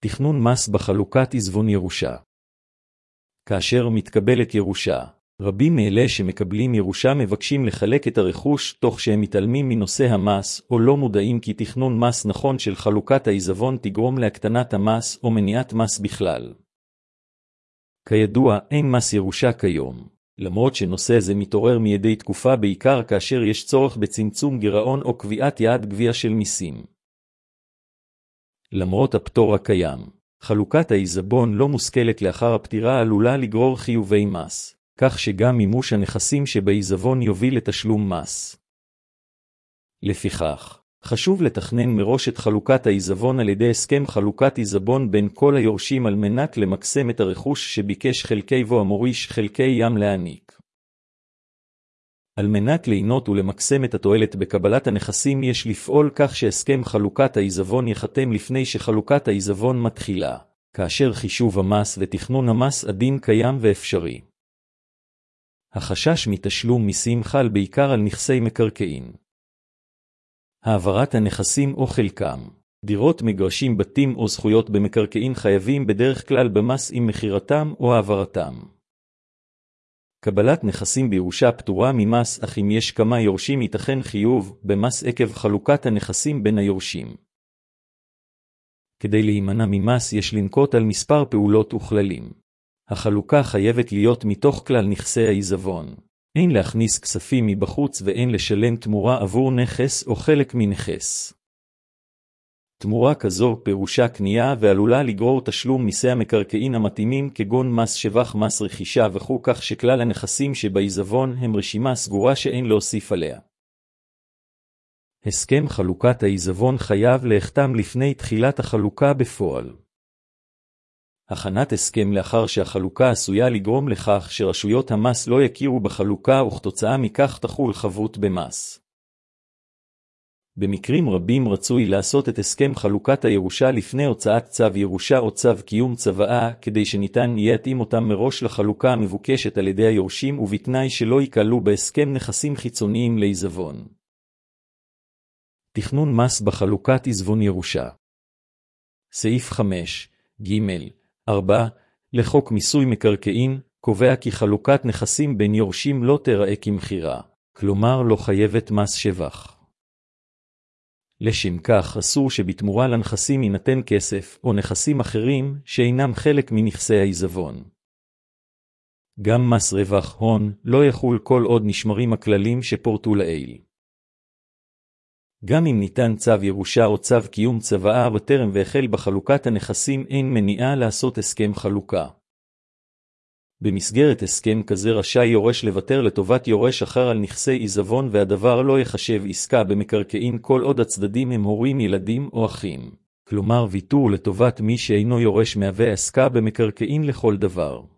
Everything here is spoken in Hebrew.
תכנון מס בחלוקת עיזבון ירושה. כאשר מתקבלת ירושה, רבים מאלה שמקבלים ירושה מבקשים לחלק את הרכוש תוך שהם מתעלמים מנושא המס או לא מודעים כי תכנון מס נכון של חלוקת העיזבון תגרום להקטנת המס או מניעת מס בכלל. כידוע, אין מס ירושה כיום, למרות שנושא זה מתעורר מידי תקופה בעיקר כאשר יש צורך בצמצום גירעון או קביעת יעד גבייה של מיסים. למרות הפטור הקיים, חלוקת העיזבון לא מושכלת לאחר הפטירה עלולה לגרור חיובי מס, כך שגם מימוש הנכסים שבעיזבון יוביל לתשלום מס. לפיכך, חשוב לתכנן מראש את חלוקת העיזבון על ידי הסכם חלוקת עיזבון בין כל היורשים על מנת למקסם את הרכוש שביקש חלקי בו המוריש חלקי ים להעניק. על מנת ליהנות ולמקסם את התועלת בקבלת הנכסים יש לפעול כך שהסכם חלוקת העיזבון ייחתם לפני שחלוקת העיזבון מתחילה, כאשר חישוב המס ותכנון המס עדין קיים ואפשרי. החשש מתשלום מיסים חל בעיקר על נכסי מקרקעין. העברת הנכסים או חלקם, דירות, מגרשים, בתים או זכויות במקרקעין חייבים בדרך כלל במס עם מחירתם או העברתם. קבלת נכסים בירושה פטורה ממס, אך אם יש כמה יורשים ייתכן חיוב במס עקב חלוקת הנכסים בין היורשים. כדי להימנע ממס יש לנקוט על מספר פעולות וכללים. החלוקה חייבת להיות מתוך כלל נכסי העיזבון. אין להכניס כספים מבחוץ ואין לשלם תמורה עבור נכס או חלק מנכס. תמורה כזו פירושה קנייה ועלולה לגרור תשלום מיסי המקרקעין המתאימים כגון מס שבח, מס רכישה וכו', כך שכלל הנכסים שבעיזבון הם רשימה סגורה שאין להוסיף עליה. הסכם חלוקת העיזבון חייב להחתם לפני תחילת החלוקה בפועל. הכנת הסכם לאחר שהחלוקה עשויה לגרום לכך שרשויות המס לא יכירו בחלוקה וכתוצאה מכך תחול חבות במס. במקרים רבים רצוי לעשות את הסכם חלוקת הירושה לפני הוצאת צו ירושה או צו קיום צוואה, כדי שניתן יהיה להתאים אותם מראש לחלוקה המבוקשת על ידי היורשים ובתנאי שלא ייכללו בהסכם נכסים חיצוניים לעיזבון. תכנון מס בחלוקת עיזבון ירושה. סעיף 5, ג' 4, לחוק מיסוי מקרקעין, קובע כי חלוקת נכסים בין יורשים לא תיראה כמכירה, כלומר לא חייבת מס שבח. לשם כך אסור שבתמורה לנכסים יינתן כסף או נכסים אחרים שאינם חלק מנכסי העיזבון. גם מס רווח הון לא יחול כל עוד נשמרים הכללים שפורטו לעיל. גם אם ניתן צו ירושה או צו קיום צוואה בטרם והחל בחלוקת הנכסים, אין מניעה לעשות הסכם חלוקה. במסגרת הסכם כזה רשאי יורש לוותר לטובת יורש אחר על נכסי עיזבון, והדבר לא יחשב עסקה במקרקעין כל עוד הצדדים הם הורים, ילדים או אחים. כלומר, ויתור לטובת מי שאינו יורש מהווה עסקה במקרקעין לכל דבר.